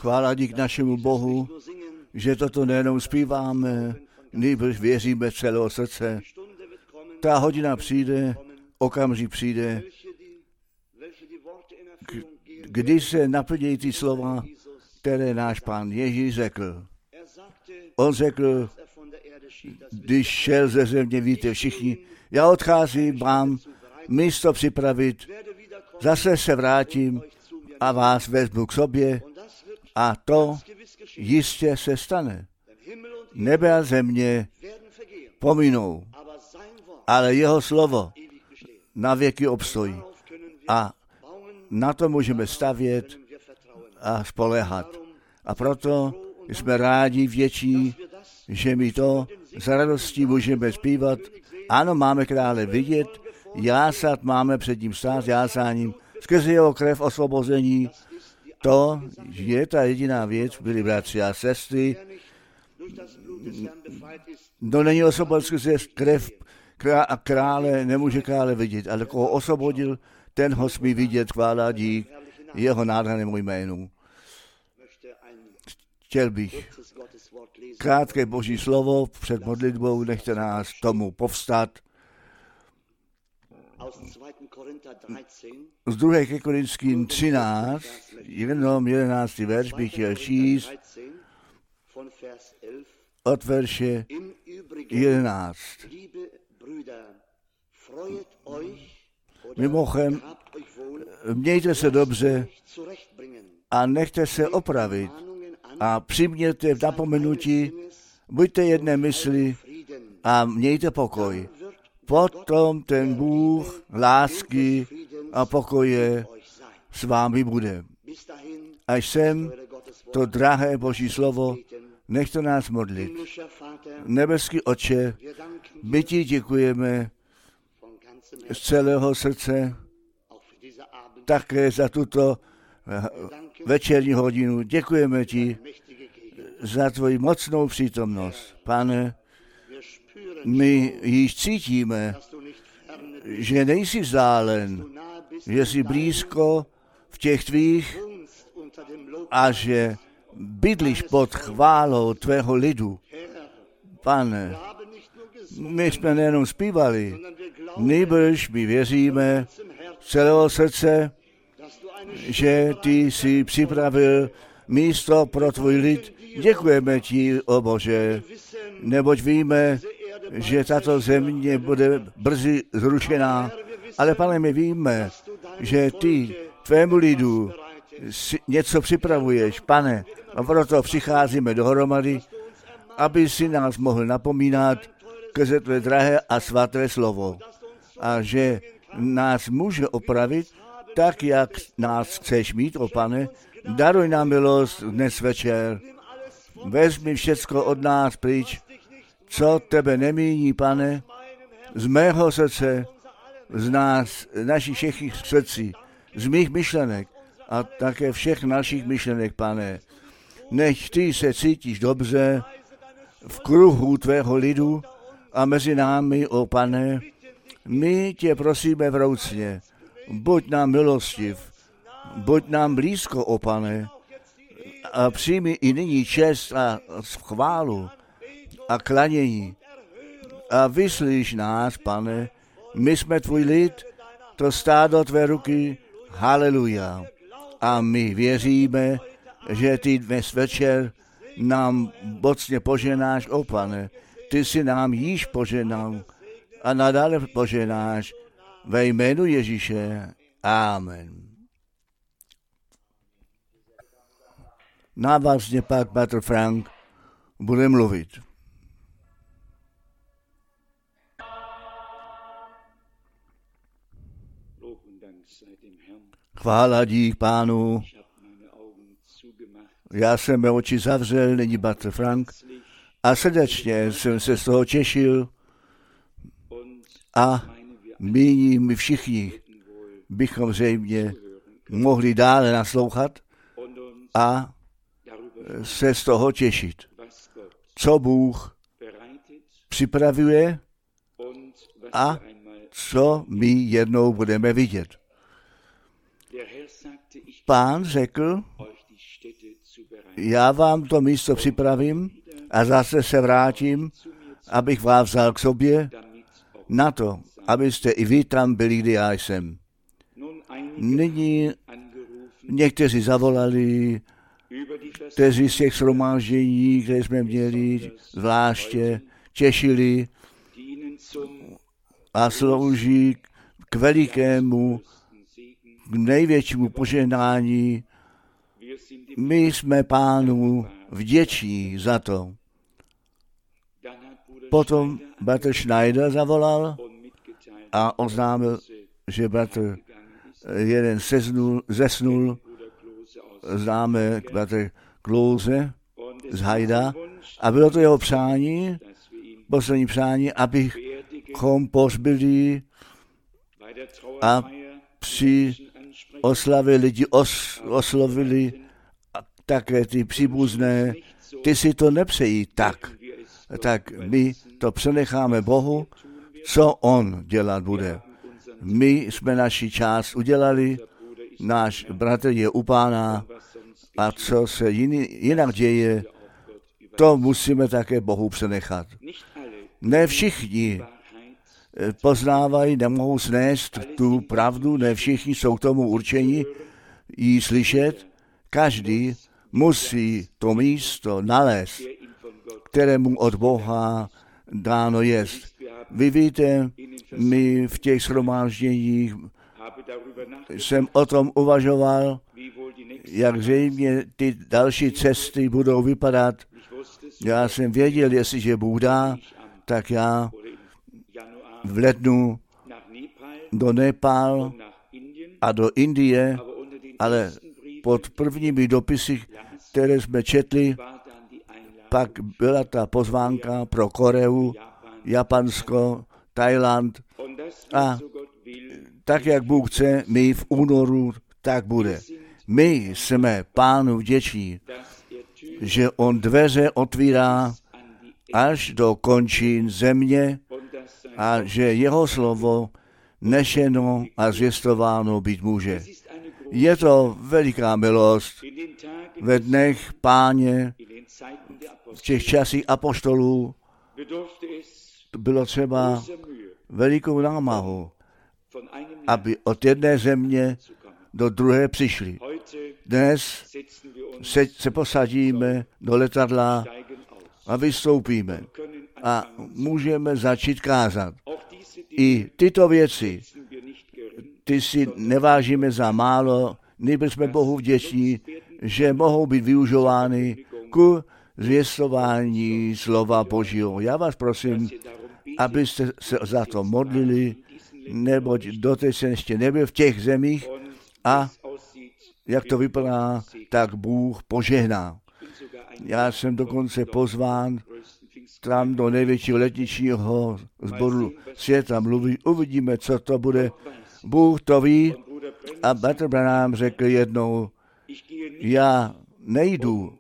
Chvála dík našemu Bohu, že toto nejenom zpíváme, nýbrž věříme z celého srdce. Ta hodina přijde, okamžik přijde, kdy se naplní ty slova, které náš Pán Ježíš řekl. On řekl, když šel ze země, víte všichni, já odcházím, mám místo připravit, zase se vrátím a vás vezmu k sobě a to jistě se stane. Nebe a země pominou, ale jeho slovo na věky obstojí. A na to můžeme stavět a spoléhat. A proto jsme rádi, vděční, že my to s radostí můžeme zpívat. Ano, máme krále vidět, jásat, máme před ním stát jásáním, skrze jeho krev osvobození. To je ta jediná věc, byli bratři a sestry. No není osvobozen skrze krev a krále, nemůže krále vidět, ale koho osvobodil, ten ho smí vidět, chvála dík jeho nádhernému jménu. Chtěl bych krátké Boží slovo před modlitbou, nechte nás tomu povstat. Z 2. Korinským 13, jenom 11. verš bych chtěl číst od verše 11. Mimochodem, mějte se dobře a nechte se opravit a přijměte v napomenutí, buďte jedné mysli a mějte pokoj. Potom ten Bůh lásky a pokoje s vámi bude. Až sem to drahé Boží slovo, nechte nás modlit. Nebeský Otče, my ti děkujeme z celého srdce také za tuto večerní hodinu. Děkujeme ti za tvoji mocnou přítomnost. Pane, my již cítíme, že nejsi vzdálen, že jsi blízko v těch tvých a že bydlíš pod chválou tvého lidu. Pane, my jsme nejenom zpívali, nýbrž my věříme z celého srdce, že ty jsi připravil místo pro tvůj lid. Děkujeme ti, o Bože, neboť víme, že tato země bude brzy zrušená, ale Pane, my víme, že ty tvému lidu něco připravuješ, Pane, a proto přicházíme dohromady, aby si nás mohl napomínat skrze tvé drahé a svaté slovo. A že nás může opravit tak, jak nás chceš mít, o Pane. Daruj nám milost dnes večer. Vezmi všecko od nás pryč, co tebe nemíní, Pane, z mého srdce, z nás, našich všech srdcí, z mých myšlenek a také všech našich myšlenek, Pane. Nech ty se cítíš dobře v kruhu tvého lidu a mezi námi, o Pane, my tě prosíme vroucně, buď nám milostiv, buď nám blízko, o Pane, a přijmi i nyní čest a chválu a klanění. A vyslíš nás, Pane, my jsme tvůj lid, to stádo tvé ruky, haleluja. A my věříme, že ty dnes večer nám mocně poženáš, o Pane. Ty si nám již poženal a nadále poženáš ve jménu Ježíše. Amen. Návazně pak Bratr Frank bude mluvit. Chvála dík Pánu. Já jsem mé oči zavřel, není Bratr Frank, a srdečně jsem se z toho těšil a my všichni bychom zřejmě mohli dále naslouchat a se z toho těšit. Co Bůh připravuje a co my jednou budeme vidět. Pán řekl, já vám to místo připravím a zase se vrátím, abych vás vzal k sobě na to, abyste i vy tam byli, kde já jsem. Nyní někteří zavolali, kteří z těch shromáždění, které jsme měli, zvláště těšili a slouží k velikému, k největšímu požehnání. My jsme Pánu vděční za to. Potom bratr Schneider zavolal a oznámil, že bratr jeden zesnul, známe bratr Klose z Hajda, a bylo to jeho přání, poslední přání, abychom pohřbili a při oslavě lidi oslovili také ty příbuzné. Ty si to nepřejí tak my to přenecháme Bohu, co on dělat bude. My jsme naši část udělali, náš bratr je u Pána a co se jinak děje, to musíme také Bohu přenechat. Ne všichni poznávají, nemohou snést tu pravdu, ne všichni jsou k tomu určeni ji slyšet. Každý musí to místo nalézt, kterému od Boha dáno jest. Vy víte, my v těch shromážděních jsem o tom uvažoval, jak zřejmě ty další cesty budou vypadat. Já jsem věděl, jestliže Bůh dá, tak já v lednu do Nepál a do Indie, ale pod prvními dopisy, které jsme četli, pak byla ta pozvánka pro Koreu, Japonsko, Thailand a tak, jak Bůh chce, my v únoru, tak bude. My jsme Pánu vděční, že on dveře otvírá až do končin země a že jeho slovo nešeno a zvěstováno být může. Je to veliká milost ve dnech Páně, v těch časích apoštolů bylo třeba velikou námahu, aby od jedné země do druhé přišli. Dnes se posadíme do letadla a vystoupíme a můžeme začít kázat. I tyto věci, ty si nevážíme za málo, nýbrž jsme Bohu vděční, že mohou být využovány ku zvěstování slova Božího. Já vás prosím, abyste se za to modlili, neboť doteď jsem ještě nebyl v těch zemích a jak to vypadá, tak Bůh požehná. Já jsem dokonce pozván tam do největšího letničního sboru světa mluví. Uvidíme, co to bude. Bůh to ví a bratr Branham řekl jednou, já nejdu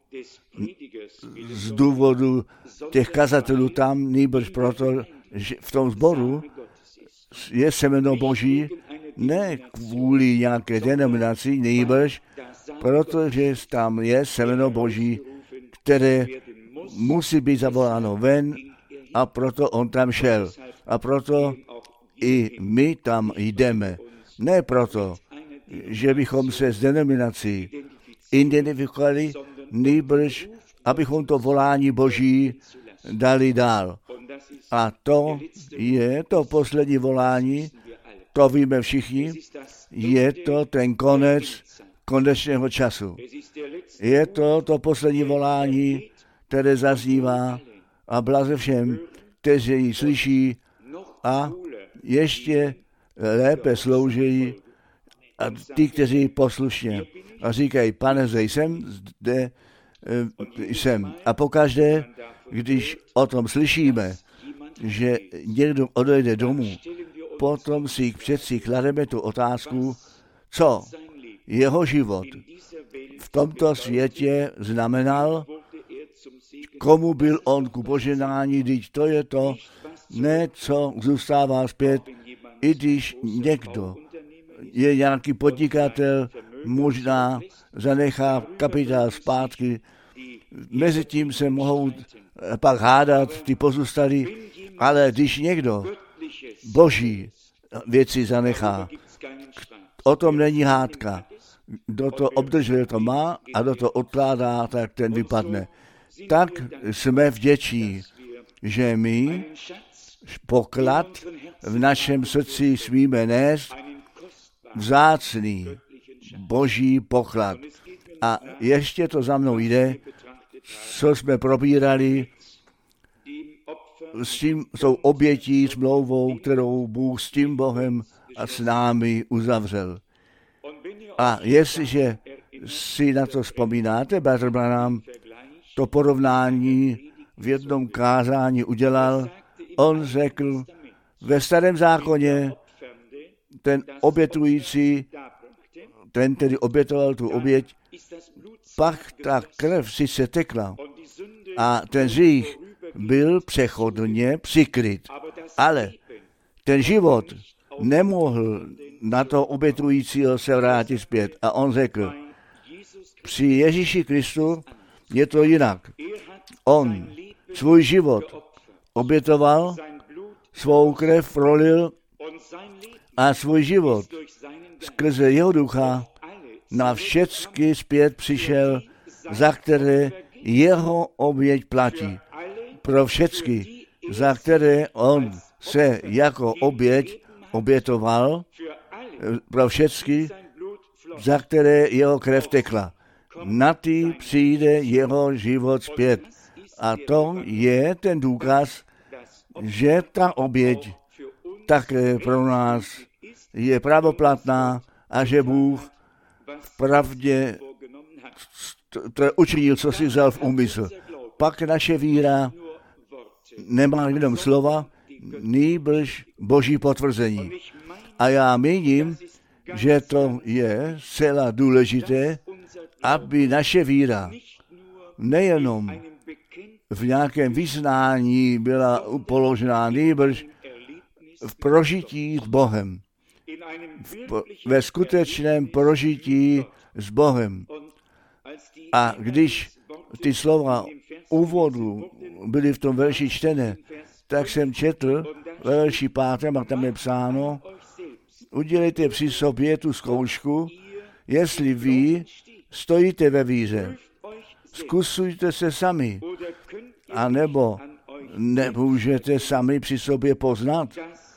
z důvodu těch kazatelů tam, nýbrž proto, že v tom sboru je semeno Boží, ne kvůli nějaké denominaci, nýbrž protože tam je semeno Boží, které musí být zavoláno ven a proto on tam šel. A proto i my tam jdeme. Ne proto, že bychom se s denominací identifikovali, nýbrž abychom to volání Boží dali dál. A to je to poslední volání, to víme všichni, je to ten konec konečného času. Je to poslední volání, které zaznívá a blaze všem, kteří ji slyší a ještě lépe slouží a ty, kteří poslušně a říkají, Pane, zde jsem. A pokaždé, když o tom slyšíme, že někdo odejde domů, potom si přeci klademe tu otázku, co jeho život v tomto světě znamenal, komu byl on ku požehnání, když to je to, ne co zůstává zpět, i když někdo je nějaký podnikatel, možná zanechá kapitál zpátky. Mezitím se mohou pak hádat ty pozůstalí, ale když někdo boží věci zanechá, o tom není hádka. Kdo to obdržel, to má, a kdo to odkládá, tak ten vypadne. Tak jsme vděční, že my poklad v našem srdci smíme nést, vzácný boží poklad. A ještě to za mnou jde, co jsme probírali s tou obětí, smlouvou, kterou Bůh s tím Bohem a s námi uzavřel. A jestliže si na to vzpomínáte, bratr Branham to porovnání v jednom kázání udělal, on řekl, ve Starém zákoně ten obětující, ten tedy obětoval tu oběť, pak ta krev sice tekla a ten hřích byl přechodně přikryt, ale ten život nemohl na to obětujícího se vrátit zpět. A on řekl, při Ježíši Kristu je to jinak. On svůj život obětoval, svou krev prolil a svůj život skrze jeho ducha na všecky zpět přišel, za které jeho oběť platí. Pro všecky, za které on se jako oběť obětoval, pro všecky, za které jeho krev tekla. Na ty přijde jeho život zpět. A to je ten důkaz, že ta oběť také pro nás je pravoplatná a že Bůh v pravdě to učinil, co si vzal v úmysl. Pak naše víra nemá jenom slova, nýbrž boží potvrzení. A já míním, že to je zcela důležité, aby naše víra nejenom v nějakém vyznání byla položená, nýbrž v prožití s Bohem. Ve skutečném prožití s Bohem. A když ty slova úvodu byly v tom verši čtené, tak jsem četl ve verši 5. a tam je psáno, udělejte při sobě tu zkoušku, jestli vy stojíte ve víře. Zkusujte se sami, anebo nemůžete sami při sobě poznat,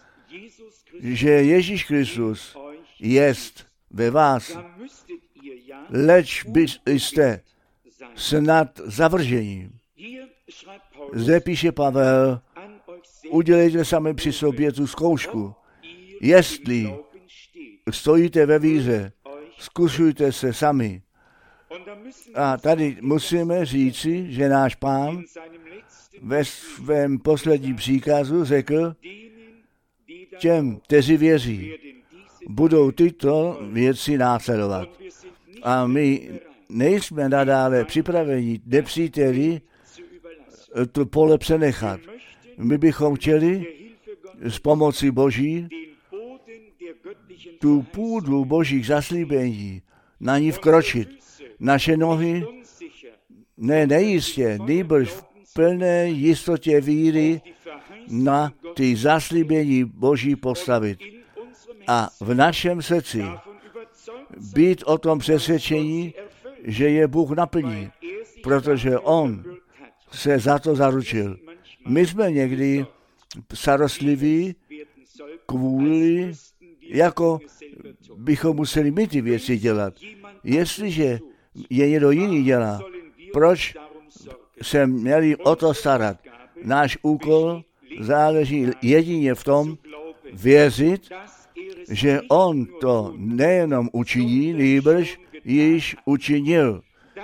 že Ježíš Kristus jest ve vás, leč byste snad zavržení. Zde píše Pavel, udělejte sami při sobě tu zkoušku. Jestli stojíte ve víře, zkusujte se sami. A tady musíme říci, že náš Pán ve svém posledním příkazu řekl, těm, kteří věří, budou tyto věci následovat. A my nejsme nadále připraveni nepříteli to pole přenechat. My bychom chtěli s pomocí Boží tu půdu Božích zaslíbení na ní vkročit. Naše nohy nejistě, nýbrž v plné jistotě víry na ty zaslíbení Boží postavit. A v našem srdci být o tom přesvědčení, že je Bůh naplní, protože On se za to zaručil. My jsme někdy starostliví kvůli, jako bychom museli my ty věci dělat. Jestliže je někdo jiný dělá, proč se měli o to starat? Náš úkol záleží jedině v tom věřit, že on to nejenom učiní, nýbrž již učinil.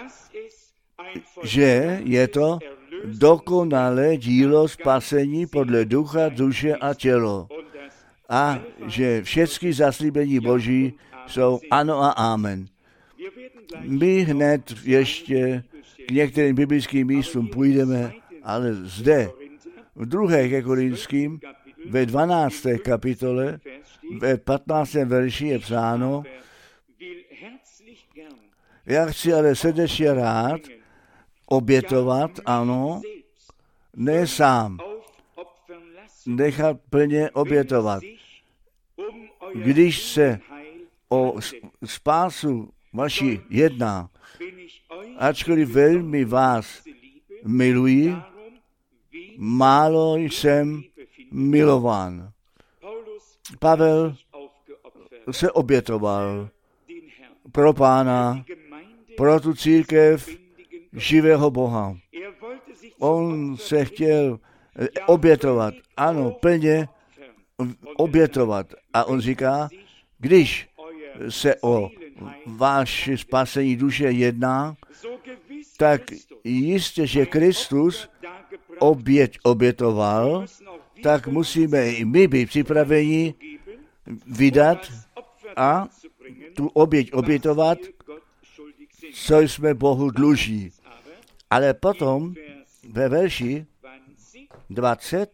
Že je to dokonalé dílo spasení podle ducha, duše a tělo. A že všechny zaslíbení Boží jsou ano a amen. My hned ještě k některým biblickým místům půjdeme, ale zde v 2. ke Korinským ve 12. kapitole ve 15. verši je psáno, Já chci ale srdečně rád obětovat, ano, ne sám, nechat plně obětovat. Když se o spásu vaši jedná, ačkoliv velmi vás miluji, málo jsem milován. Pavel se obětoval pro Pána, pro tu církev živého Boha. On se chtěl obětovat, ano, plně obětovat. A on říká, když se o vaše spasení duše jedná, tak jistě, že Kristus obětoval, tak musíme i my být připraveni vydat a tu oběť obětovat, co jsme Bohu dluží. Ale potom ve verši 20,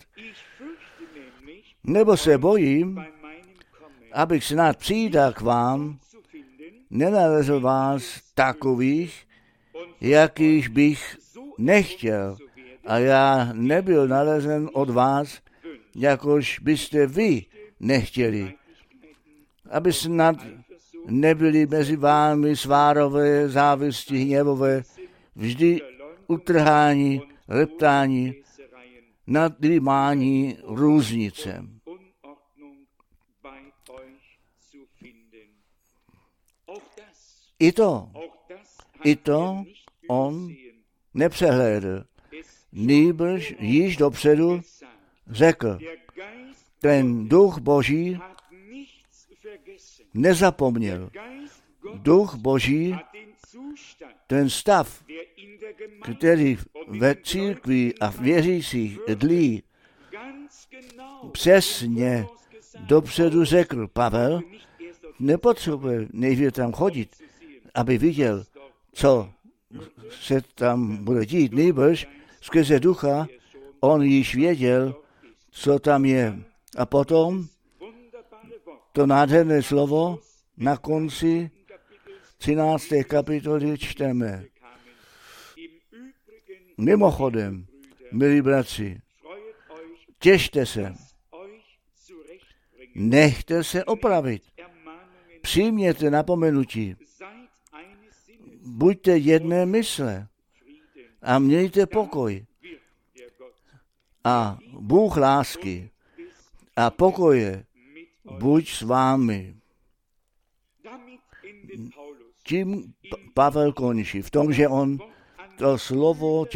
nebo se bojím, abych snad přijda k vám, nenalezl vás takových, jakých bych nechtěl. A já nebyl nalezen od vás, jakož byste vy nechtěli. Aby snad nebyli mezi vámi svárové, závisti, hněvové, vždy utrhání, reptání, nadýmání různicem. I to on nepřehlédl. Nýbrž již dopředu řekl, ten duch Boží nezapomněl. Duch Boží, ten stav, který ve církvi a v věřících dlí přesně dopředu řekl. Pavel nepotřebuje nejdříve tam chodit, aby viděl, co se tam bude dít. Nýbrž skrze ducha on již věděl, co tam je. A potom to nádherné slovo na konci 13. kapitoly čteme. Mimochodem, milí bratři, těšte se, nechte se opravit, přijměte napomenutí, buďte jedné mysle a mějte pokoj. A Bůh lásky a pokoje buď s vámi. Tím Pavel končí, v tom, že on to slovo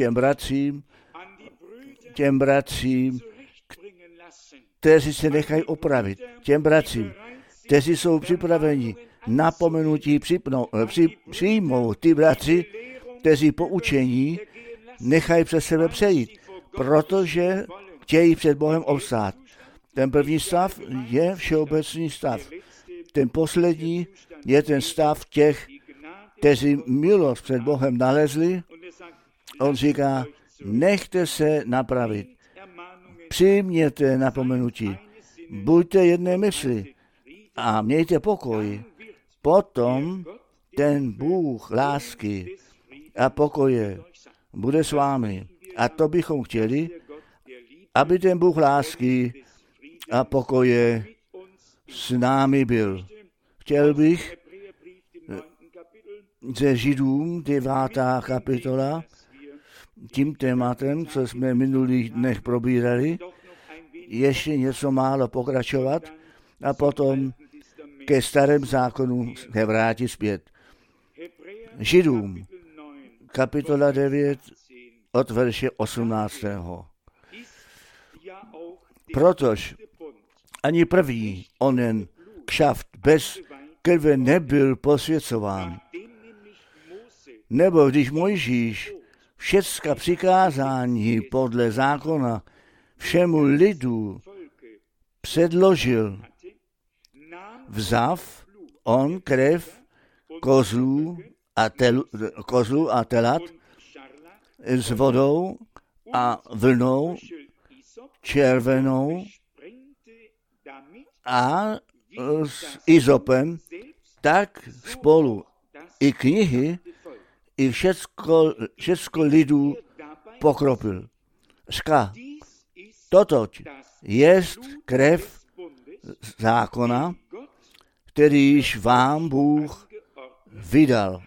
těm bratřím, kteří se nechají opravit, těm bratřím, kteří jsou připraveni napomenutí přijmout, ty bratři, kteří poučení nechají přes sebe přejít, protože chtějí před Bohem obstát. Ten první stav je všeobecný stav. Ten poslední je ten stav těch, kteří milost před Bohem nalezli. On říká, nechte se napravit. Přijměte napomenutí. Buďte jedné mysli a mějte pokoj. Potom ten Bůh lásky a pokoje bude s vámi. A to bychom chtěli, aby ten Bůh lásky a pokoje s námi byl. Chtěl bych ze Židům 9. kapitola tím tématem, co jsme minulých dnech probírali, ještě něco málo pokračovat a potom ke starém zákonu se vrátit zpět. Židům, kapitola 9, od verše 18. Protož ani první onen kšaft bez krve nebyl posvěcován. Nebo když Mojžíš všecka přikázání podle zákona všemu lidu předložil, vzav on krev kozlu a telat s vodou a vlnou červenou a s izopem, tak spolu i knihy, i všecko lidu pokropil. Říká, toto jest krev zákona, který již vám Bůh vydal.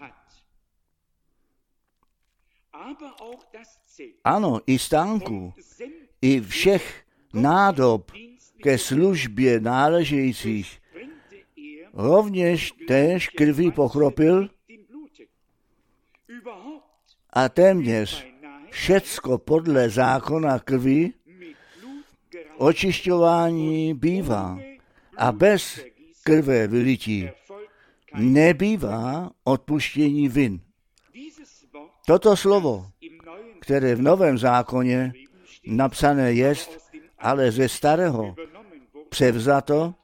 Ano, i stánků, i všech nádob ke službě náležejících, rovněž též krví pokropil a téměř všecko podle zákona krví očišťování bývá a bez krve vylití nebývá odpuštění vin. Toto slovo, které v Novém zákoně napsané jest, ale ze starého převzato,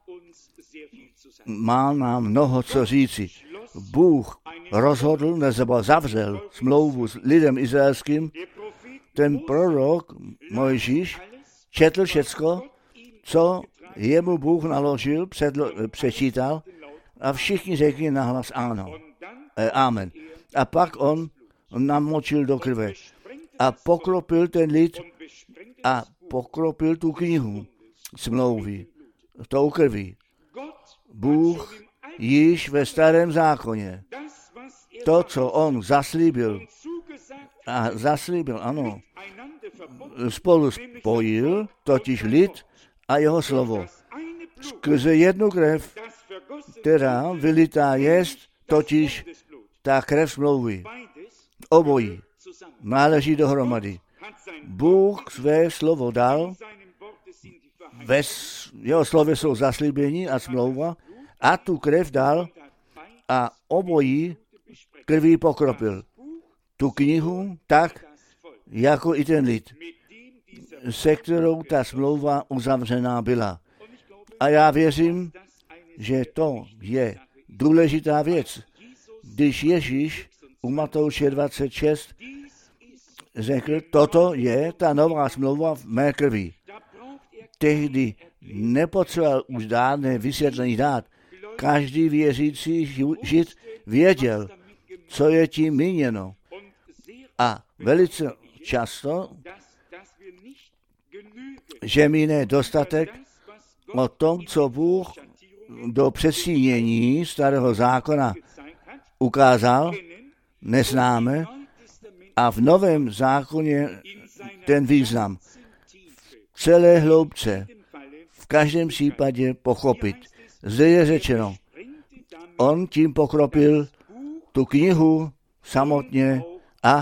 má nám mnoho co říci. Bůh rozhodl, nebo zavřel smlouvu s lidem izraelským. Ten prorok Mojžíš četl všecko, co jemu Bůh naložil, přečítal a všichni řekli nahlas ano. Amen. A pak on namočil do krve a pokropil ten lid a pokropil tu knihu smlouvy tou krví. Bůh již ve starém zákoně to, co on zaslíbil, ano, spolu spojil, totiž lid a jeho slovo. Skrze jednu krev, která vylitá jest, totiž ta krev smlouvy. Obojí náleží dohromady. Bůh své slovo dal, ve jeho slově jsou zaslíbení a smlouva, a tu krev dal a obojí krví pokropil. Tu knihu tak, jako i ten lid, se kterou ta smlouva uzavřená byla. A já věřím, že to je důležitá věc. Když Ježíš u Matouše 26 řekl, toto je ta nová smlouva v mé krvi. Tehdy nepotřeboval už žádné vysvětlení dát. Každý věřící Žid věděl, co je tím míněno. A velice často, že mi nedostatek o tom, co Bůh do přesínění starého zákona ukázal, neznáme, a v Novém zákoně ten význam v celé hloubce, v každém případě pochopit. Zde je řečeno, on tím pokropil tu knihu samotně a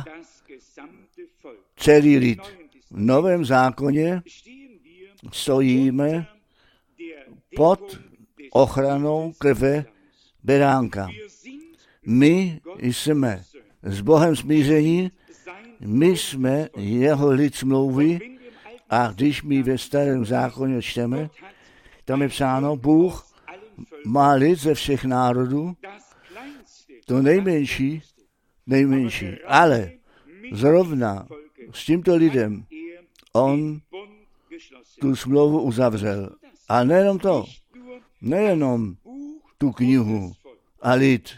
celý lid. V Novém zákoně stojíme pod ochranou krve beránka. My jsme s Bohem smíření, my jsme jeho lid smlouvy a když my ve starém zákoně čteme, tam je psáno, Bůh má lid ze všech národů, to nejmenší, ale zrovna s tímto lidem on tu smlouvu uzavřel. A nejenom to, nejenom tu knihu a lid,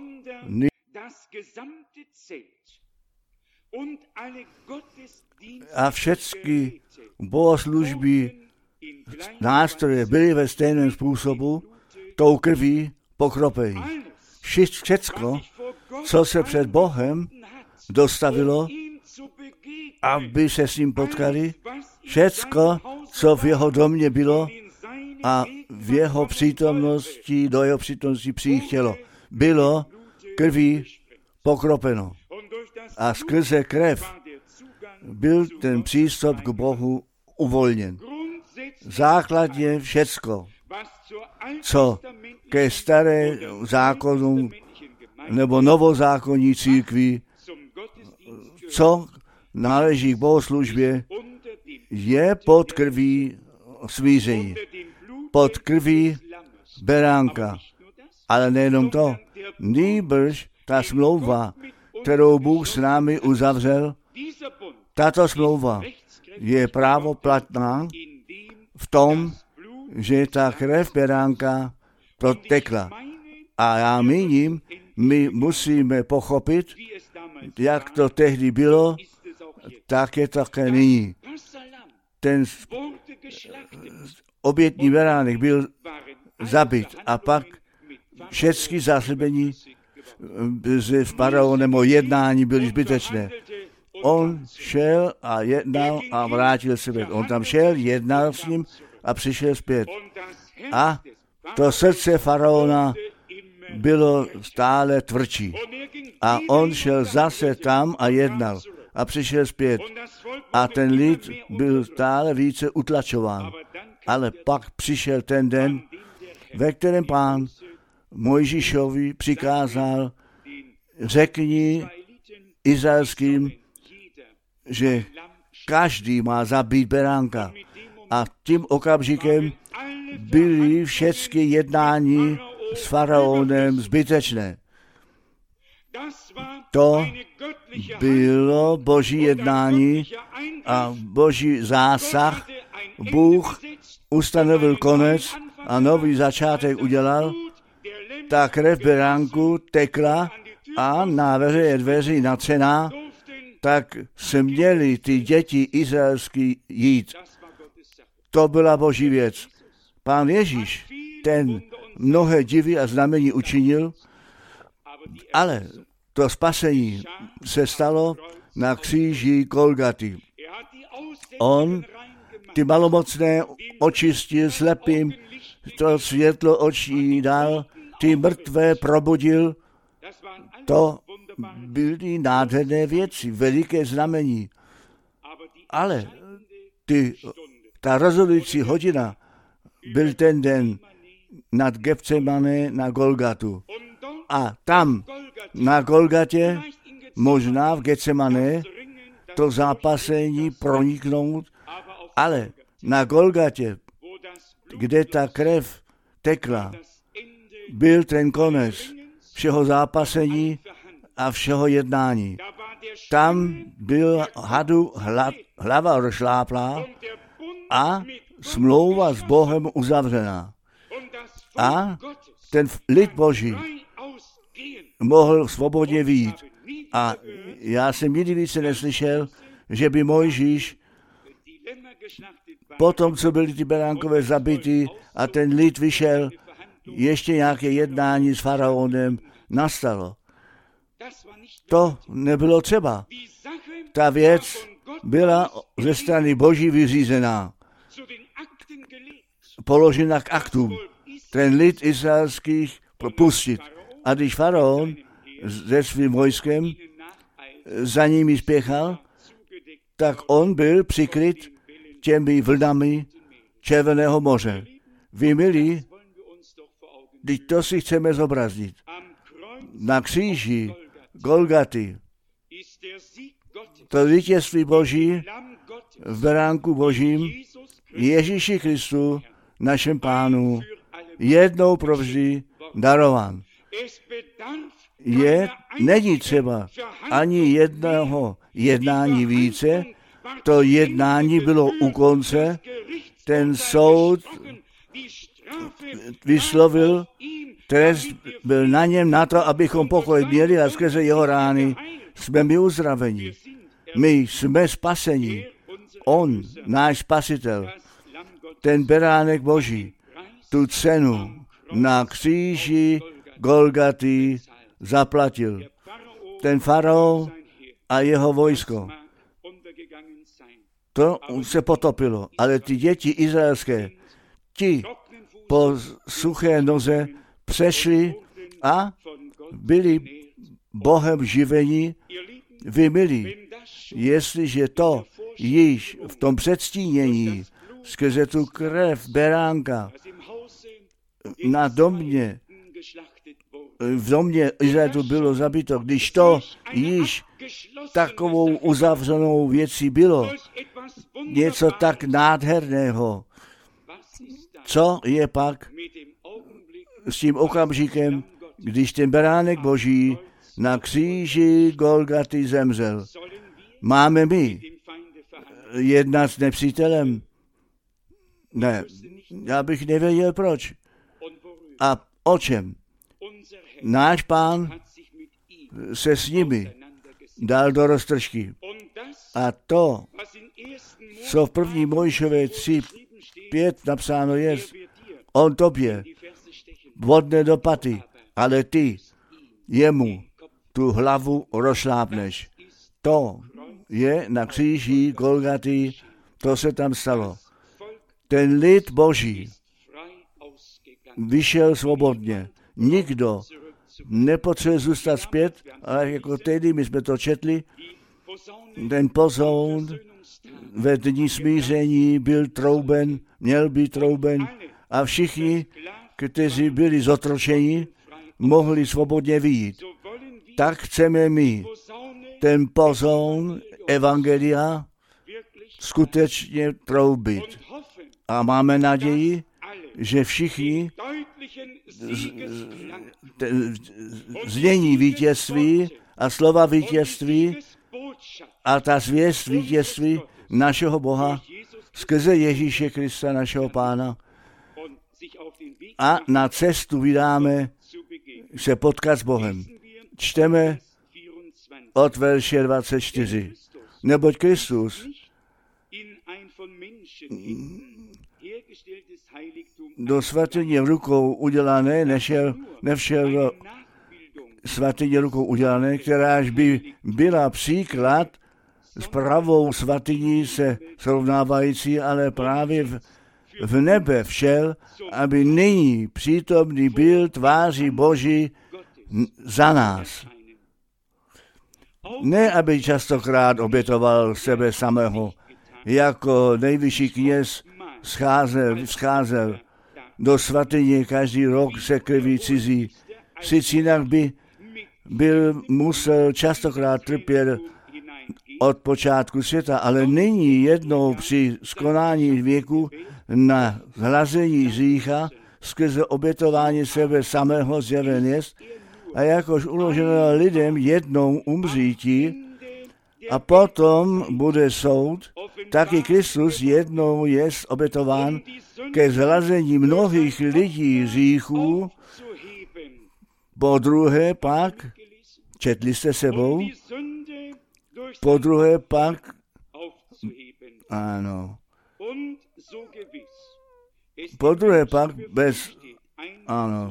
a všechny bohoslužby, nástroje byly ve stejném způsobu tou krví pokropení. Všecko, co se před Bohem dostavilo, aby se s ním potkali, všecko, co v jeho domě bylo a v jeho přítomnosti, do jeho přítomnosti přichtělo, bylo krví pokropeno. A skrze krev byl ten přístup k Bohu uvolněn. Základně všecko, co ke staré zákonu nebo novozákonní církvi, co náleží k bohoslužbě, je pod krví smíření, pod krví beránka. Ale nejenom to, nýbrž ta smlouva, kterou Bůh s námi uzavřel, tato smlouva je právoplatná v tom, že ta krev beránka protekla. A já míním, My musíme pochopit, jak to tehdy bylo, tak je to také nyní. Ten obětní beránek byl zabit a pak všechny zaslíbení s faraonem o jednání byly zbytečné. On šel a jednal a vrátil se zpět. On tam šel, jednal s ním a přišel zpět. A to srdce faraona bylo stále tvrdší. A on šel zase tam a jednal a přišel zpět. A ten lid byl stále více utlačován. Ale pak přišel ten den, ve kterém Pán Mojžíšovi přikázal, řekni izraelským, že každý má zabít beránka. A tím okamžikem byly všechny jednání s faraonem zbytečné. To bylo Boží jednání a Boží zásah. Bůh ustanovil konec a nový začátek udělal. Ta krev beránku tekla a na veřejné dveři natřená, tak se měli ty děti izraelský jít. To byla Boží věc. Pán Ježíš, ten mnohé divy a znamení učinil, ale to spasení se stalo na kříži Golgaty. On ty malomocné očistil, slepým to světlo očí dal, ty mrtvé probudil. To byly nádherné věci, veliké znamení. Ale ta rozhodující hodina byl ten den nad Getsemane na Golgatu. A tam na Golgatě, možná v Getsemane, to zápasení proniknout, ale na Golgatě, kde ta krev tekla, byl ten konec všeho zápasení a všeho jednání. Tam byl hadu hlava rozšláplá a smlouva s Bohem uzavřená. A ten lid Boží mohl svobodně vyjít. A já jsem nikdy více neslyšel, že by Mojžíš potom, co byli ty beránkové zabity a ten lid vyšel, ještě nějaké jednání s faraonem nastalo. To nebylo třeba. Ta věc byla ze strany Boží vyřízená, položena k aktům. Ten lid izraelských pustit. A když faraon se svým vojskem za nimi spěchal, tak on byl přikryt těmi vlnami Červeného moře. Vy milí, teď to si chceme zobrazit. Na kříži Golgaty to vítězství Boží v beránku Božím Ježíši Kristu, našem Pánu, jednou provždy darován. Není třeba ani jednoho jednání více, to jednání bylo u konce, ten soud vyslovil, trest byl na něm na to, abychom pokoj měli a skrze jeho rány jsme my uzdraveni. My jsme spaseni. On, náš spasitel, ten beránek Boží, tu cenu na kříži Golgaty zaplatil. Ten faraon a jeho vojsko. To se potopilo, ale ty děti izraelské, ti po suché noze přešli a byli Bohem živení. Vy milí, jestliže to již v tom předstínění skrze tu krev beránka na domě, v domě Izraelu bylo zabito, když to již takovou uzavřenou věcí bylo, něco tak nádherného, co je pak s tím okamžikem, když ten beránek Boží na kříži Golgaty zemřel. Máme my jednat s nepřítelem? Ne, já bych nevěděl proč. A o čem? Náš Pán se s nimi dal do roztržky. A to, co v 1. Mojžíšové 3:5 napsáno je, on tobě vodne do paty, ale ty jemu tu hlavu rozšlápneš. To je na kříži Golgaty, to se tam stalo. Ten lid Boží vyšel svobodně. Nikdo nepotřebuje zůstat zpět, ale jako tehdy my jsme to četli, ten pozoun ve dní smíření byl trouben, měl být trouben a všichni, kteří byli zotročeni, mohli svobodně vyjít. Tak chceme my ten pozoun evangelia skutečně troubit. A máme naději, že všichni znění vítězství a slova vítězství a ta zvěst vítězství našeho Boha skrze Ježíše Krista, našeho Pána. A na cestu vydáme se potkat s Bohem. Čteme od verše 24. Neboť Kristus do svatyně rukou udělané nevšel do svatyně rukou udělané, kteráž by byla příklad s pravou svatyní se srovnávající, ale právě v nebe všel, aby nyní přítomný byl tváří Boží za nás. Ne, aby častokrát obětoval sebe samého, jako nejvyšší kněz scházel do svatyně každý rok se krví cizí. Sice jinak by musel častokrát trpět od počátku světa, ale nyní jednou při skonání věku na zhlazení hřícha skrze obětování sebe samého zjeven jest a jakož uloženo lidem jednou umřítí a potom bude soud, tak i Kristus jednou jest obětován ke zhlazení mnohých lidí hříchů, po druhé pak, četli jste sebou, po druhé pak, ano, po druhé pak bez, ano,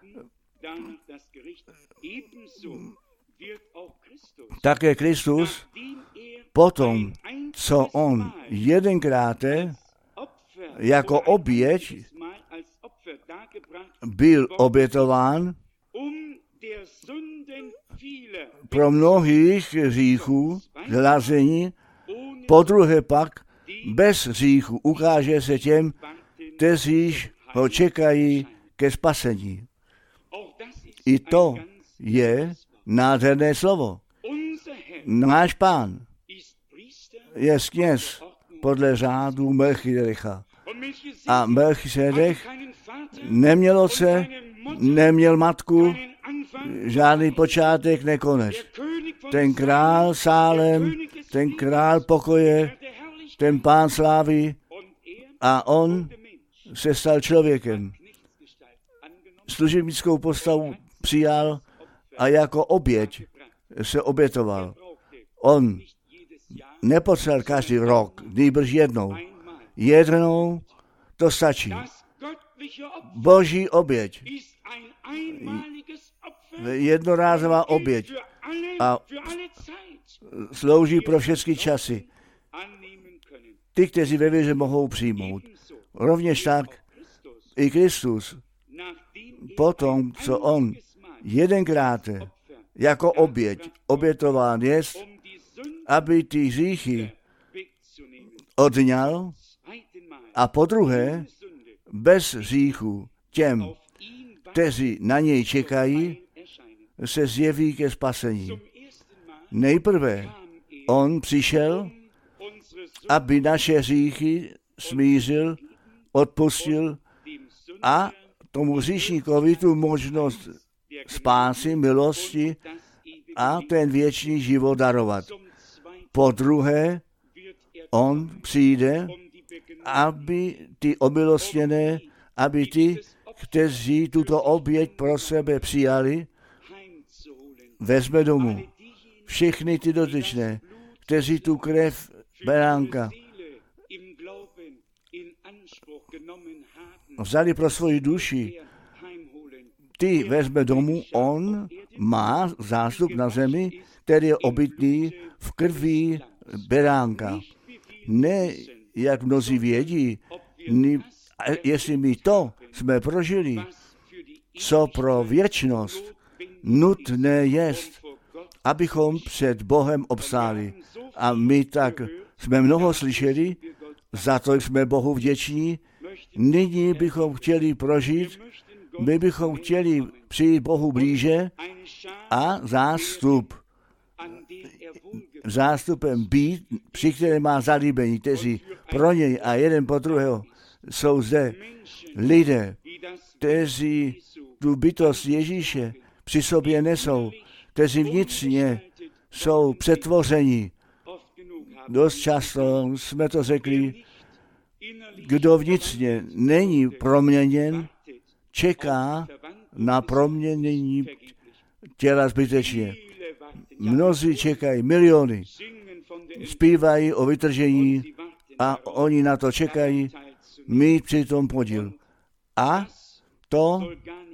také Kristus potom, co on jedenkrát jako oběť byl obětován pro mnohých hříchů, zhlazení, po druhé pak bez hříchu ukáže se těm, kteří ho čekají ke spasení. I to je nádherné slovo. Náš Pán je kněz podle řádu Melchisedecha. A Melchisedech neměl otce, neměl matku, žádný počátek, ne konec. Ten král Sálem, ten král pokoje, ten Pán slávy a on se stal člověkem. Služebnickou postavu přijal a jako oběť se obětoval. On nepotřeboval každý rok, nýbrž jednou. Jednou to stačí. Boží oběť. Jednorázová oběť. A slouží pro všechny časy. Ty, kteří ve věře mohou přijmout. Rovněž tak i Kristus. Potom, co on jedenkrát jako oběť obětován jest, aby ty hříchy odňal a po druhé bez hříchu těm, kteří na něj čekají, se zjeví ke spasení. Nejprve on přišel, aby naše hříchy smířil, odpustil a tomu hříšníkovi tu možnost spásy, milosti a ten věčný život darovat. Po druhé, on přijde, aby ty omilostněné, aby ty, kteří tuto oběť pro sebe přijali, vezme domů všechny ty dotyčné, kteří tu krev beránka vzali pro svoji duši, ty vezme domů, on má zástup na zemi, který je obytný v krvi beránka. Ne, jak mnozí vědí, jestli my to jsme prožili, co pro věčnost nutné jest, abychom před Bohem obstáli. A my tak jsme mnoho slyšeli, za to jsme Bohu vděční. Nyní bychom chtěli prožít, my bychom chtěli přijít Bohu blíže a zástupem být, při kterém má zalíbení, kteří pro něj a jeden po druhého jsou zde lidé, kteří tu bytost Ježíše při sobě nesou, kteří vnitřně jsou přetvořeni. Dost často jsme to řekli, kdo vnitřně není proměněn, čeká na proměnění těla zbytečně. Mnozí čekají, miliony, zpívají o vytržení a oni na to čekají, mít přitom podíl. A to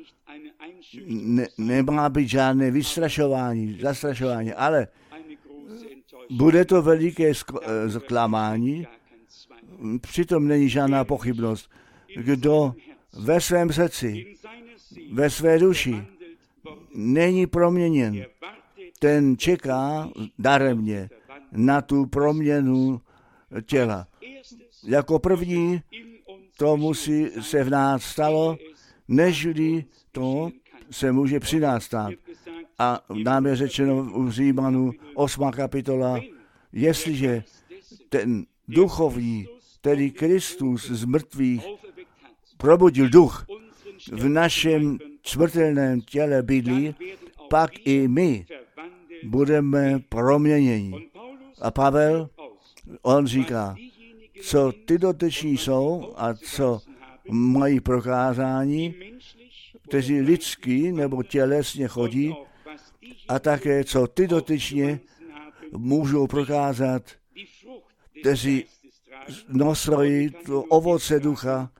nemá být žádné zastrašování, ale bude to veliké zklamání, přitom není žádná pochybnost. Kdo ve svém srdci, ve své duši není proměněn, ten čeká daremně na tu proměnu těla. Jako první to musí se v nás stalo, nežli to se může při nás stát. A nám je řečeno u Římanů 8. kapitola, jestliže ten duchovní, tedy Kristus z mrtvých, probudil duch v našem smrtelném těle bydlí, pak i my budeme proměněni. A Pavel, on říká, co ty dotyční jsou a co mají prokázání, kteří lidsky nebo tělesně chodí, a také co ty dotyčně můžou prokázat, kteří nosí to ovoce ducha.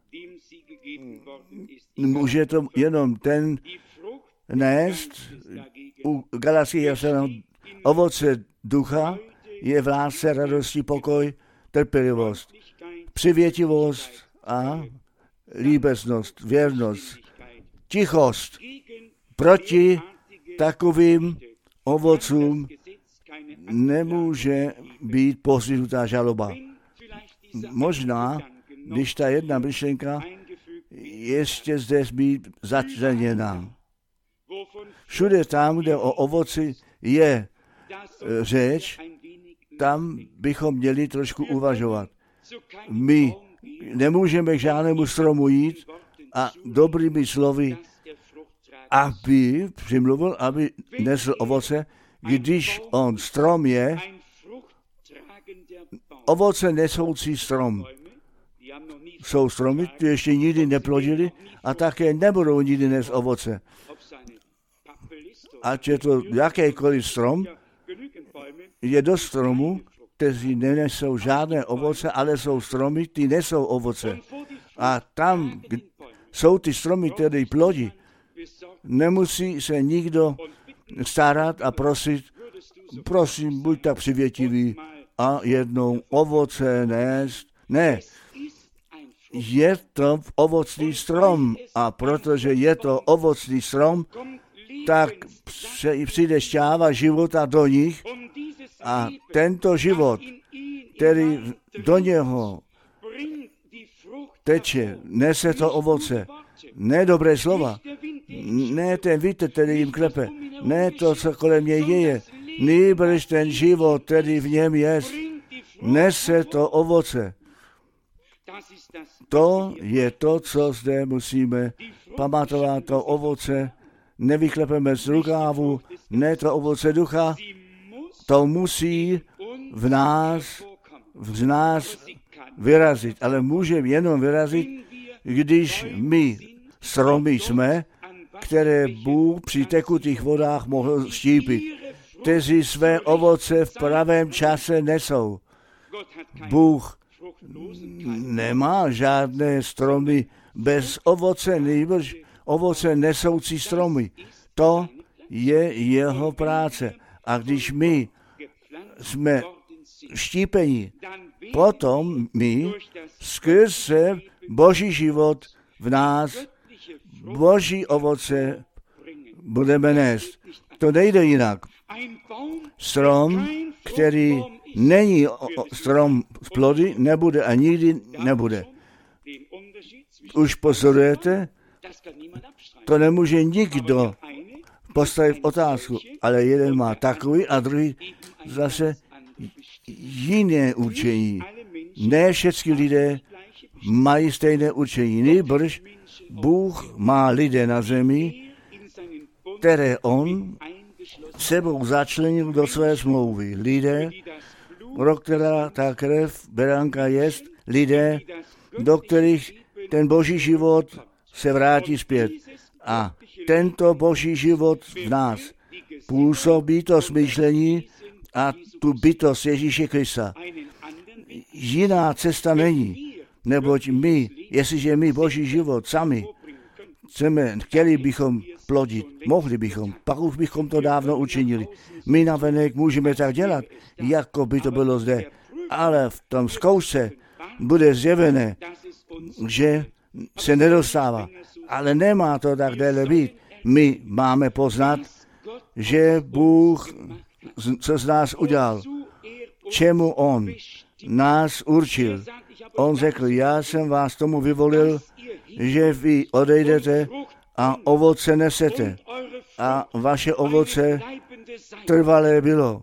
Může to jenom ten nést. U Galackých je ovoce ducha je v lásce, radosti, pokoj, trpělivost, přivětivost a líbeznost, věrnost, tichost. Proti takovým ovocům nemůže být poskytnutá žaloba. Možná, když ta jedna myšlenka ještě zde být začleněná. Všude tam, kde o ovoci je řeč, tam bychom měli trošku uvažovat. My nemůžeme k žádnému stromu jít a dobrými slovy, aby přimluvil, aby nesl ovoce, když on strom je, ovoce nesoucí strom. Jsou stromy, které ještě nikdy neplodili a také nebudou nikdy nést ovoce. Ať je to jakýkoliv strom, je dost stromů, kteří nenesou žádné ovoce, ale jsou stromy, ty nesou ovoce. A tam jsou ty stromy, které plodí. Nemusí se nikdo starat a prosit, prosím, buď tak přivětivý a jednou ovoce nést. Ne, je to ovocný strom a protože je to ovocný strom, tak přijde šťáva života do nich a tento život, který do něho teče, nese to ovoce, ne dobré slova, ne ten vítr, který jim klepe, ne to, co kolem něj děje, nýbrž ten život, který v něm je, nese to ovoce. To je to, co zde musíme pamatovat, to ovoce nevyklepeme z rukávu, ne to ovoce ducha, to musí v nás vyrazit, ale můžeme jenom vyrazit, když my stromy jsme které Bůh při tekutých vodách mohl štípit, kteří své ovoce v pravém čase nesou. Bůh nemá žádné stromy bez ovoce, nýbrž ovoce nesoucí stromy. To je jeho práce. A když my jsme štípeni, potom my skrze Boží život v nás Boží ovoce budeme nést. To nejde jinak. Strom, který není strom z plody, nebude a nikdy nebude. Už pozorujete? To nemůže nikdo postavit otázku, ale jeden má takový a druhý zase jiné učení. Ne všichni lidé mají stejné učení, nýbrž Bůh má lidé na zemi, které on sebou začlenil do své smlouvy. Lidé, pro která ta krev beránka jest, lidé, do kterých ten Boží život se vrátí zpět. A tento Boží život v nás působí to smýšlení a tu bytost Ježíše Krista. Jiná cesta není, neboť my, jestliže my Boží život sami chtěli bychom plodit, mohli bychom, pak už bychom to dávno učinili. My navenek můžeme tak dělat, jako by to bylo zde, ale v tom zkoušce bude zjevené, že se nedostává. Ale nemá to tak déle být. My máme poznat, že Bůh co z nás udělal, čemu on nás určil. On řekl, já jsem vás tomu vyvolil, že vy odejdete a ovoce nesete. A vaše ovoce trvalé bylo.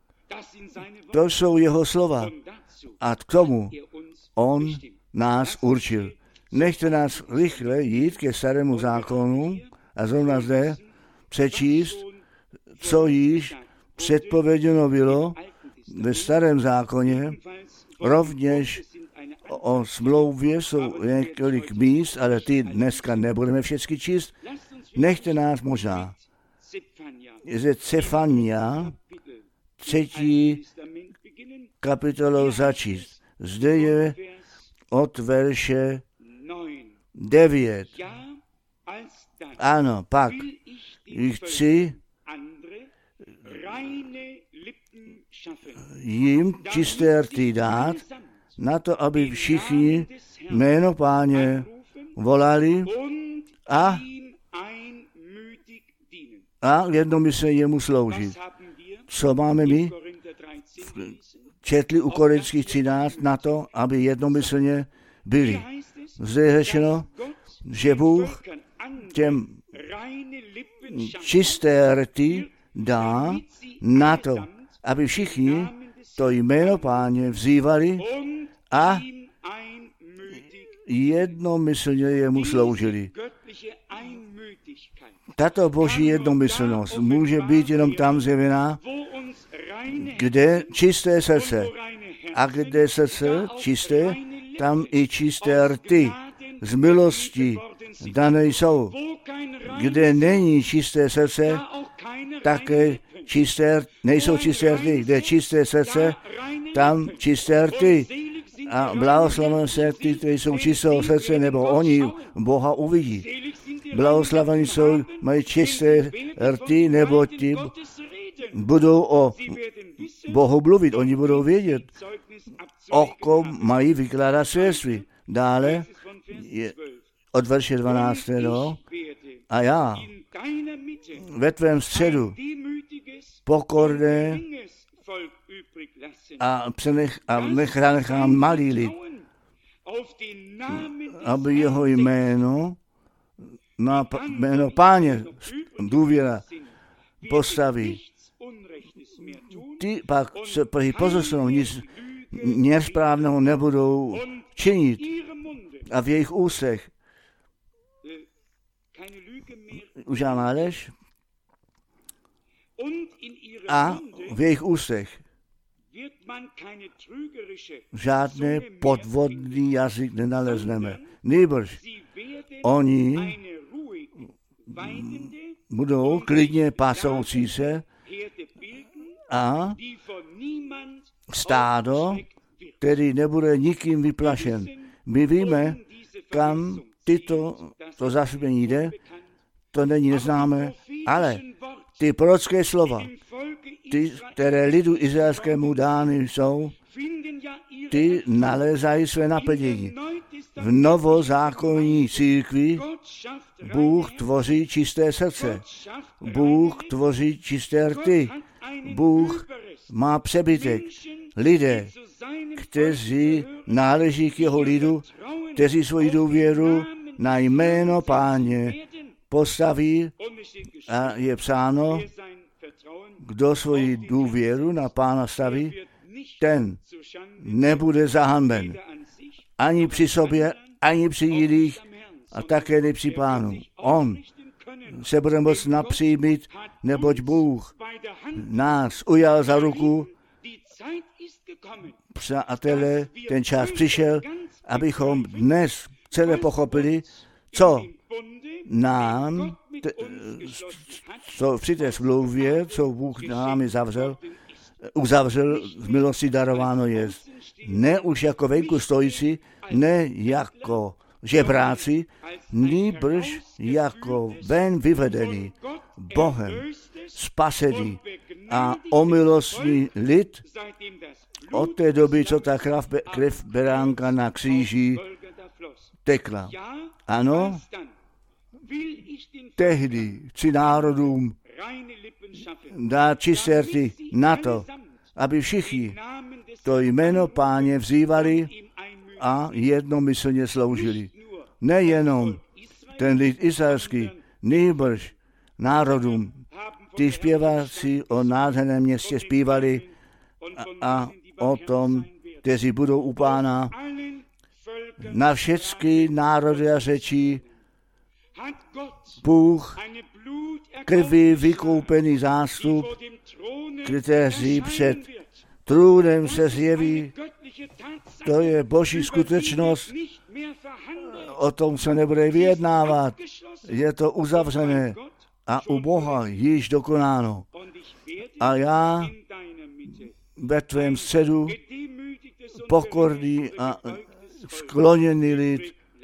To jsou jeho slova. A k tomu on nás určil. Nechte nás rychle jít ke starému zákonu a zrovna zde přečíst, co již předpověděno bylo ve starém zákoně. Rovněž o smlouvě jsou několik míst, ale ty dneska nebudeme všechny číst. Nechte nás možná ze Zefania 3. kapitolou začíst. Zde je od verše 9. Ano, pak chci jim čisté rty dát, na to, aby všichni jméno Páně volali a jednomyslně jemu sloužit. Co máme my? Četli u Korinských 13 na to, aby jednomyslně byli. Zde je řečeno, že Bůh těm čisté rty dá na to, aby všichni to jméno Páně vzývali a jednomyslně jemu sloužili. Tato boží jednomyslnost může být jenom tam zjevená, kde čisté srdce. A kde srdce čisté, tam i čisté rty z milosti dané jsou. Kde není čisté srdce, také nejsou čisté rty. Kde čisté srdce, tam čisté rty. A blahoslavené se ty, kteří jsou čistého srdce, nebo oni Boha uvidí. Blahoslavení jsou, mají čisté rty, nebo ti budou o Bohu mluvit. Oni budou vědět, o kom mají vykládat svědectví. Dále je od verše 12. A já ve tvém středu pokorné a nechám malý lid, aby jeho jméno na jméno Páně důvěra postaví. Ty pak se pozostnou nic nesprávného nebudou činit a v jejich ústech už žádná lež a v jejich ústech žádný podvodný jazyk nenalezneme. Nýbrž oni budou klidně pasoucí se a stádo, který nebude nikým vyplašen. My víme, kam to zaslíbení jde, to není neznámé, ale ty prorocké slova, ty, které lidu izraelskému dány jsou, ty nalézají své naplnění. V novozákonní církvi Bůh tvoří čisté srdce, Bůh tvoří čisté rty, Bůh má přebytek. Lidé, kteří náleží k jeho lidu, kteří svoji důvěru na jméno Páně postaví, a je psáno, kdo svoji důvěru na Pána staví, ten nebude zahanben. Ani při sobě, ani při jiných a také ne při Pánu. On se bude moct napřímit, neboť Bůh nás ujal za ruku. Přátelé, ten čas přišel, abychom dnes celé pochopili, co nám, co při té smlouvě, co Bůh námi uzavřel, v milosti darováno je. Ne už jako venku stojící, ne jako žebráci, nýbrž jako ven vyvedený Bohem, spasený a omilostný lid od té doby, co ta krev beránka na kříži tekla. Ano, tehdy chci národům dát čisté rty na to, aby všichni to jméno Páně vzývali a jednomyslně sloužili. Nejenom ten lid izraelský, nýbrž národům. Ty zpěváci o nádherném městě zpívali a o tom, kteří budou u Pána. Na všechny národy a řečí Bůh krví vykoupený zástup, kteří před trůnem se zjeví. To je boží skutečnost. O tom se nebude vyjednávat. Je to uzavřené a u Boha již dokonáno. A já ve tvém středu pokorný a skloněný lid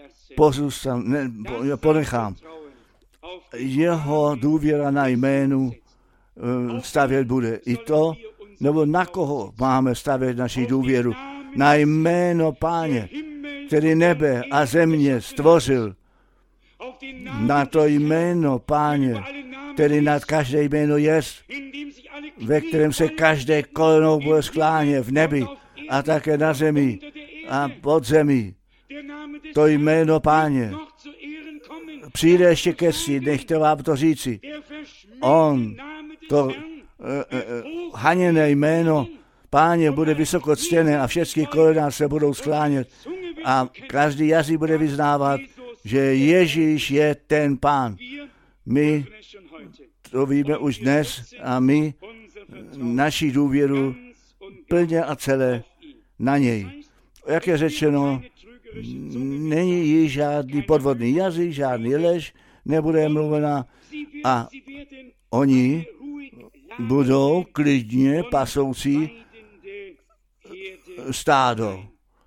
ponechám. Jeho důvěra na jménu stavět bude. I to, nebo na koho máme stavět naši důvěru? Na jméno Páně, který nebe a země stvořil. Na to jméno Páně, který nad každé jméno jest, ve kterém se každé koleno bude sklánět v nebi a také na zemi a pod zemí. To jméno Páně přijde ještě ke si, nechte vám to říci. On, to haněné jméno Páně bude vysoko ctěné a všechny kolena se budou sklánět a každý jazyk bude vyznávat, že Ježíš je ten Pán. My to víme už dnes a my naši důvěru plně a celé na něj. Jak je řečeno, není již žádný podvodný jazyk, žádný lež, nebude mluvena a oni budou klidně pasoucí stádo.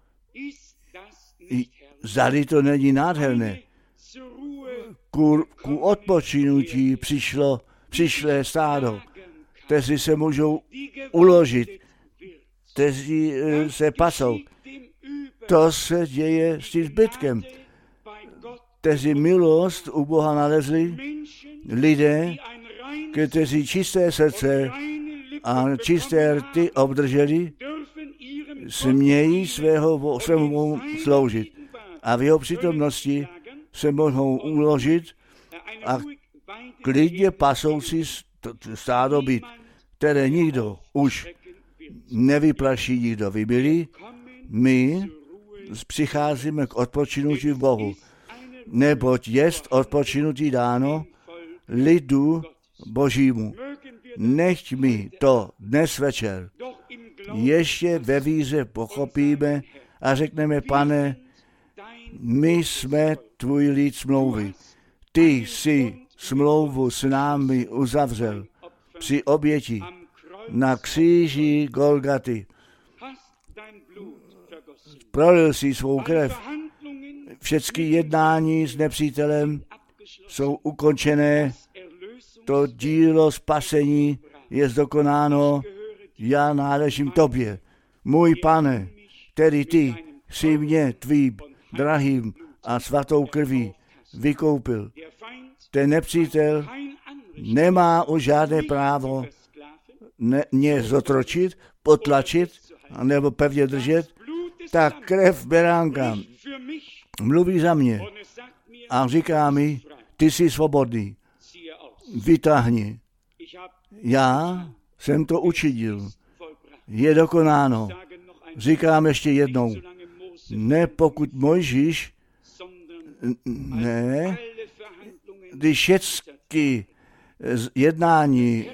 Zdali to není nádherné. Ku odpočinutí přišlé stádo, kteří se můžou uložit, kteří se pasou. To se děje s tím zbytkem. Kteří milost u Boha nalezli, lidé, kteří čisté srdce a čisté rty obdrželi, smějí svému sloužit. A v jeho přítomnosti se mohou uložit a klidně pasoucí stádo být, které nikdo už nevyplaší, nikdo vybili. My přicházíme k odpočinutí v Bohu, neboť jest odpočinutí dáno lidu Božímu. Nechť mi to dnes večer ještě ve víře pochopíme a řekneme, Pane, my jsme tvůj lid smlouvy. Ty jsi smlouvu s námi uzavřel při oběti na kříži Golgaty. Prolil si svou krev. Všechny jednání s nepřítelem jsou ukončené. To dílo spasení je dokonáno. Já náležím tobě, můj Pane, který ty si mě tvým drahým a svatou krví vykoupil. Ten nepřítel nemá už žádné právo mě zotročit, potlačit nebo pevně držet. Ta krev beránka mluví za mě a říká mi, ty jsi svobodný, vytáhni. Já jsem to učinil. Je dokonáno. Říkám ještě jednou, ne pokud Mojžíš, ne, když všechny jednání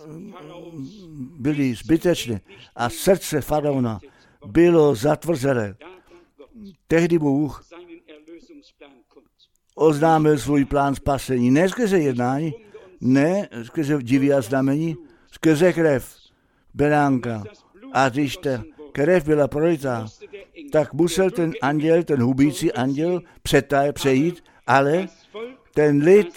byly zbytečné a srdce faraona bylo zatvrzelé, tehdy Bůh oznámil svůj plán spasení. Ne skrze jednání, ne skrze divy a znamení, skrze krev beránka. A když ta krev byla prolitá, tak musel ten anděl, ten hubící anděl přejít, ale ten lid,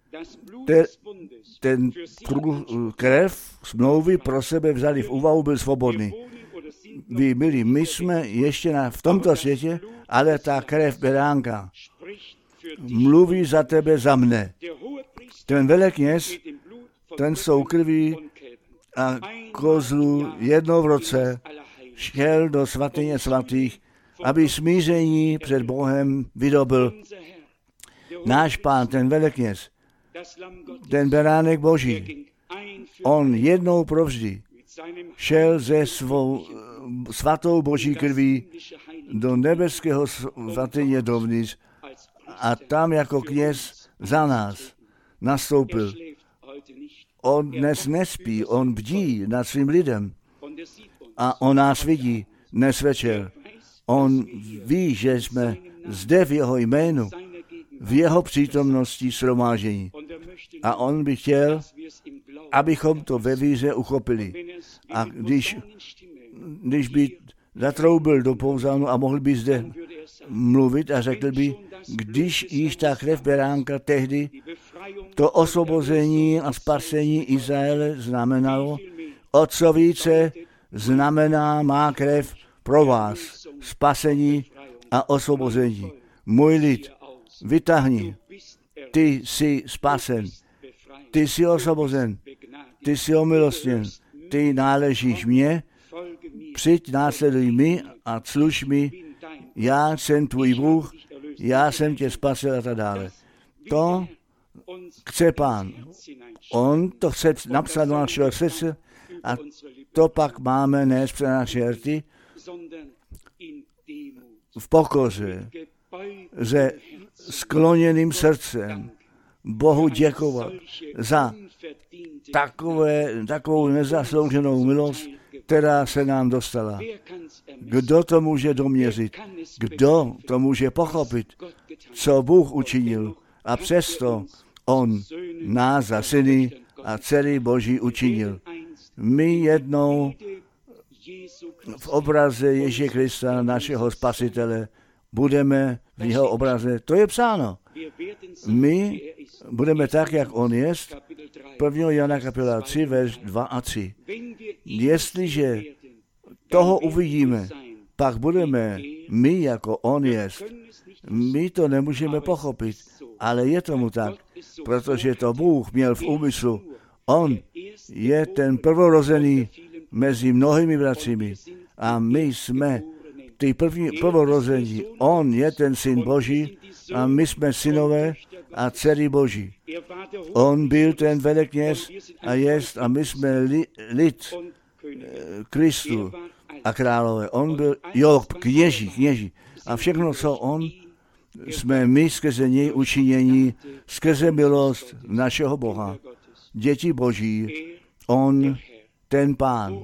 ten krev smlouvy pro sebe vzali v úvahu, byl svobodný. Vy, milí, my jsme ještě v tomto světě, ale ta krev beránka mluví za tebe, za mne. Ten velekněz, ten jsou krví a kozlu jednou v roce šel do svatyně svatých, aby smíření před Bohem vydobil. Náš Pán, ten velekněz, ten beránek Boží, on jednou provždy šel ze svou svatou Boží krví do nebeského svatyně dovnitř a tam jako kněz za nás nastoupil. On dnes nespí, on bdí nad svým lidem a on nás vidí dnes večer. On ví, že jsme zde v jeho jménu, v jeho přítomnosti shromáždění. A on by chtěl, abychom to ve víře uchopili. A když by zatroubil do pouzánu a mohl by zde mluvit a řekl by, když již ta krev beránka tehdy to osvobození a spasení Izraele znamenalo, o co více znamená má krev pro vás spasení a osvobození. Můj lid, vytáhni, ty jsi spasen, ty jsi osvobozen, ty jsi omilostněn, ty náležíš mně, přijď, následuj mi a služ mi, já jsem tvůj Bůh, já jsem tě spasil a tak dále. To chce Pán. On to chce napsat do našeho srdce a to pak máme nést před naše rty v pokoře, se skloněným srdcem Bohu děkovat za takovou nezaslouženou milost, která se nám dostala. Kdo to může doměřit? Kdo to může pochopit, co Bůh učinil? A přesto on nás za syny a dcery Boží učinil. My jednou v obraze Ježíše Krista, našeho spasitele, budeme v jeho obraze. To je psáno. My budeme tak, jak on je. 1. Jana kapitola 3, verš 2 a 3. Jestliže toho uvidíme, pak budeme my, jako on je. My to nemůžeme pochopit, ale je tomu tak, protože to Bůh měl v úmyslu. On je ten prvorozený mezi mnohými bratřími a my jsme ty prvorození. On je ten syn Boží a my jsme synové a dcery Boží. On byl ten velekněz a my jsme lid Kristu a králové. On byl, kněží. A všechno, co on, jsme my skrze něj učinění, skrze milost našeho Boha. Děti Boží, on, ten Pán,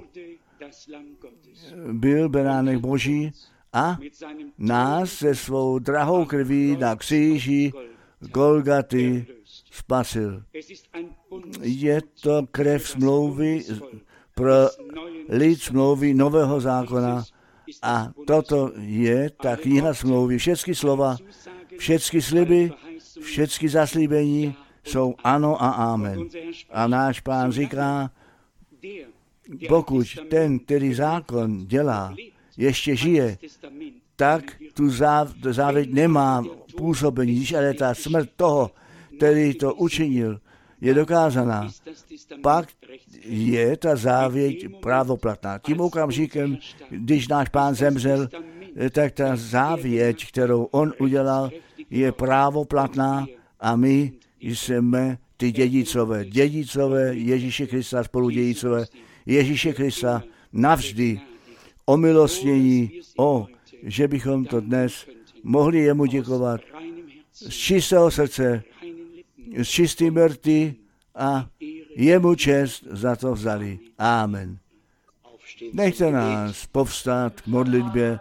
byl beránek Boží a nás se svou drahou krví na kříži Golgaty spasil. Je to krev smlouvy pro lid smlouvy nového zákona a toto je ta kniha smlouvy. Všechny slova, všechny sliby, všechny zaslíbení jsou ano a amen. A náš Pán říká, pokud ten, který zákon dělá, ještě žije, tak tu závěť nemá působení, když ale ta smrt toho, který to učinil, je dokázaná, pak je ta závěť právoplatná. Tím okamžikem, když náš Pán zemřel, tak ta závěť, kterou on udělal, je právoplatná a my jsme ty dědicové Ježíše Krista, spoludědicové Ježíše Krista navždy omilostnění, že bychom to dnes mohli jemu děkovat z čistého srdce, s čistým rty a jemu čest za to vzali. Amen. Nechte nás povstát k modlitbě.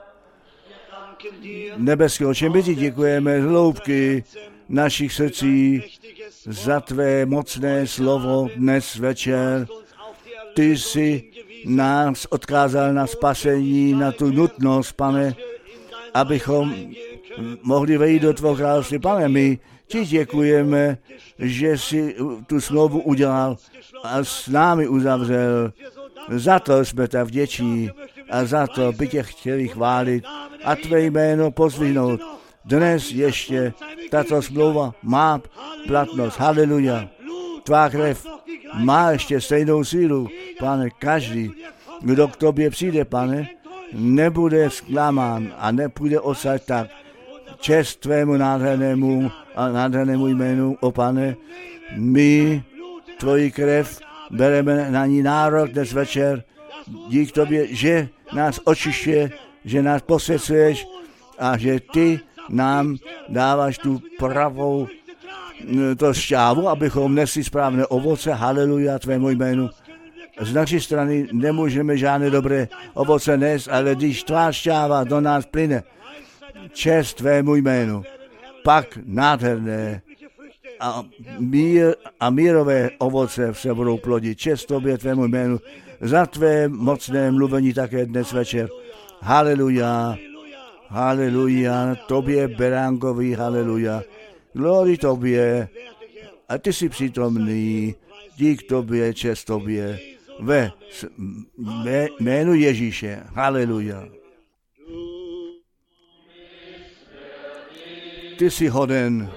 Nebeský Otče, my ti děkujeme z hloubky našich srdcí za tvé mocné slovo dnes večer. Ty jsi nás odkázal na spasení, na tu nutnost, Pane, abychom mohli vejít do tvého království. Pane, my ti děkujeme, že jsi tu smlouvu udělal a s námi uzavřel. Za to jsme tak vděční a za to by tě chtěli chválit a tvé jméno pozvihnout. Dnes ještě tato smlouva má platnost. Haleluja. Tvá krev má ještě stejnou sílu. Pane, každý, kdo k tobě přijde, Pane, nebude zklamán a nepůjde odsaď tak. Čest tvému nádhernému jménu, Pane, my tvoji krev bereme na ní nárok dnes večer. Dík tobě, že nás očišťuje, že nás posvěcuješ a že ty nám dáváš tu pravou to šťávu, abychom nesli správné ovoce. Haleluja tvému jménu. Z naší strany nemůžeme žádné dobré ovoce nést, ale když tvá šťáva do nás plyne, čest tvému jménu, pak nádherné a mírové ovoce se budou plodit. Čest tobě tvému jménu za tvé mocné mluvení také dnes večer. Haleluja, haleluja, tobě beránkovi, haleluja. Glory tobě a ty jsi přítomný, dík tobě, čest tobě, ve jménu Ježíše, haleluja. Ty jsi hoden,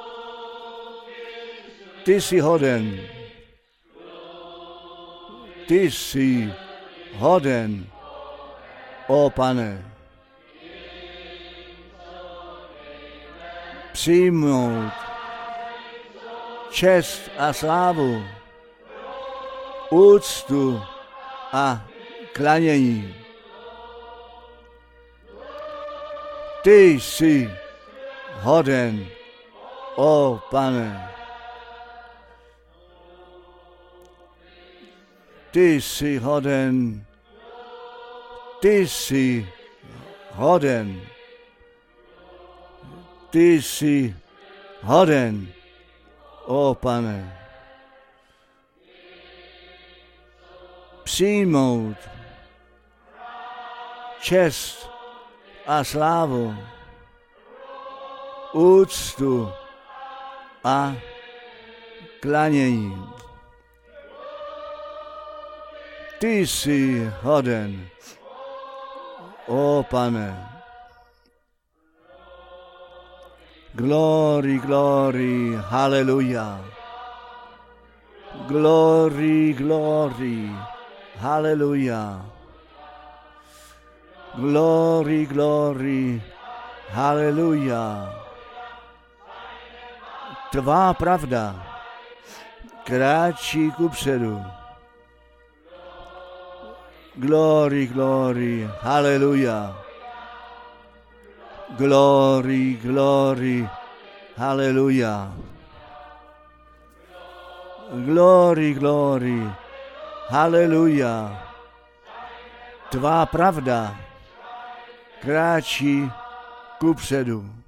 ty jsi hoden, ty jsi hoden, o Pane. Přijmout čest a slávu, úctu a klanění. Ty jsi hoden, o Pane. Ty jsi hoden, ty jsi hoden. Ty jsi hoden, o Pane. Přijmout čest a slávu, úctu a klanění. Ty jsi hoden, o Pane. Glory, glory, hallelujah. Glory, glory, hallelujah. Glory, glory, hallelujah. Tvá pravda kráčí kupředu. Glory, glory, hallelujah. Glory, glory, hallelujah. Glory, glory, hallelujah. Tvá pravda kráčí kupředu.